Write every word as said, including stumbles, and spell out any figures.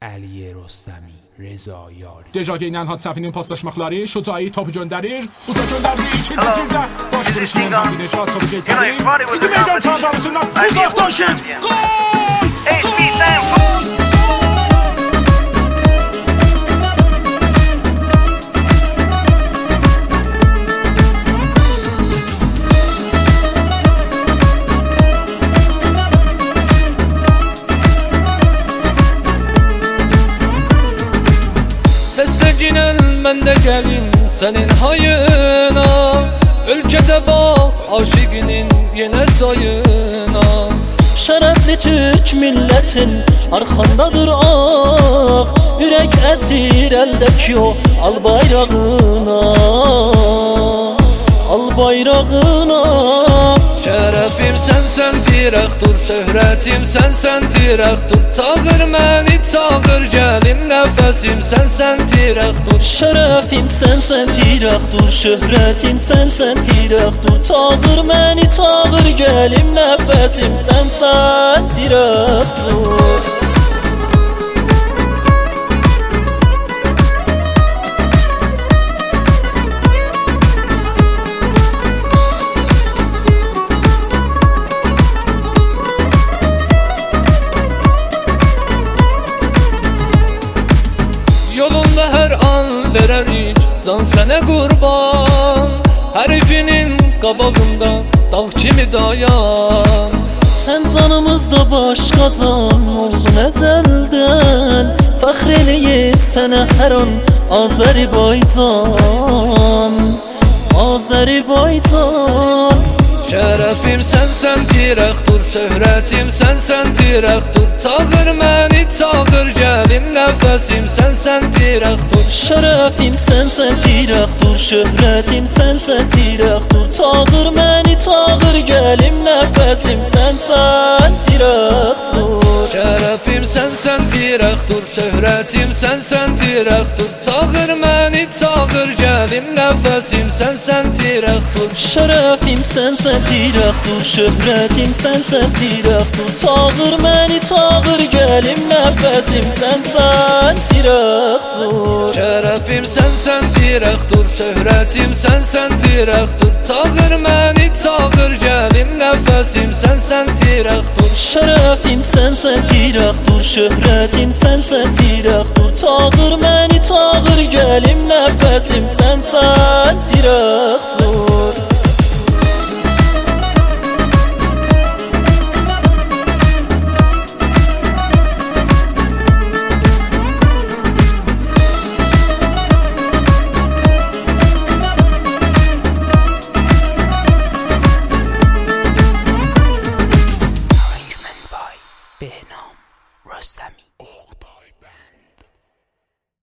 Ali Rostami, Reza Yari. Deja Geynən hadisəfinin paslaşmaqları, Şucayı topu göndərir, Uza göndərir, ikinci cildə. Baş vuruşunun Hamdi Nejad topu geytərir. İndi meydan çantarısından uzaqdan şut. Gol! Gol! Sesle mən də gəlim sənin hayına, ölkədə bax aşiqinin yenə sayına. Şərəfli Türk millətin arxandadır ağ, ürək əsir əldəki o al bayrağına, al bayrağına. Şərəfim sənsən tirəxdur, şöhrətim sənsən tirəxdur. Çağır məni, çağır gəlim, nəfəsim sənsən tirəxdur. Şərəfim sənsən tirəxdur, şöhrətim sənsən tirəxdur. Çağır məni, çağır gəlim, nəfəsim sənsən tirəxdur. Yolunda hər an verərik can sənə qurban, hərifinin qabağında dağ kimi dayan. Sən canımızda başqa can oldun əzəldən, fəxr eləyir sənə hər an Azərbaycan, Azərbaycan. Şərəfim sənsən tirəxdur, şöhrətim sənsən tirəxdur. Çağır məni, çağır gəlim, nəfəsim sənsən tirəxdur. Şərəfim sənsən tirəxdur, şöhrətim sənsən tirəxdur. Çağır məni, çağır gəlim, nəfəsim sənsən tirəxdur. Şərəfim sənsən tirəxdur, şöhrətim sənsən tirəxdur. Çağır məni, çağır gəlim, nəfəsim sənsən tirəxdur. Şərəfim sənsən tirəxdur, şöhrətim sənsən tirəxdur. Çağır məni, çağır gəlim, nəfəsim sənsən tirəxdur. Şərəfim sənsən tirəxdur, şöhrətim sənsən tirəxdur. Çağır məni, çağır gəlim, nəfəsim sənsən tirəxdur. Şərəfim sənsən tirəxdur, şöhrətim sənsən tirəxdur. Çağır məni, çağır gəlim, nəfəsim sənsən tirəxdur. Behnam Rostami.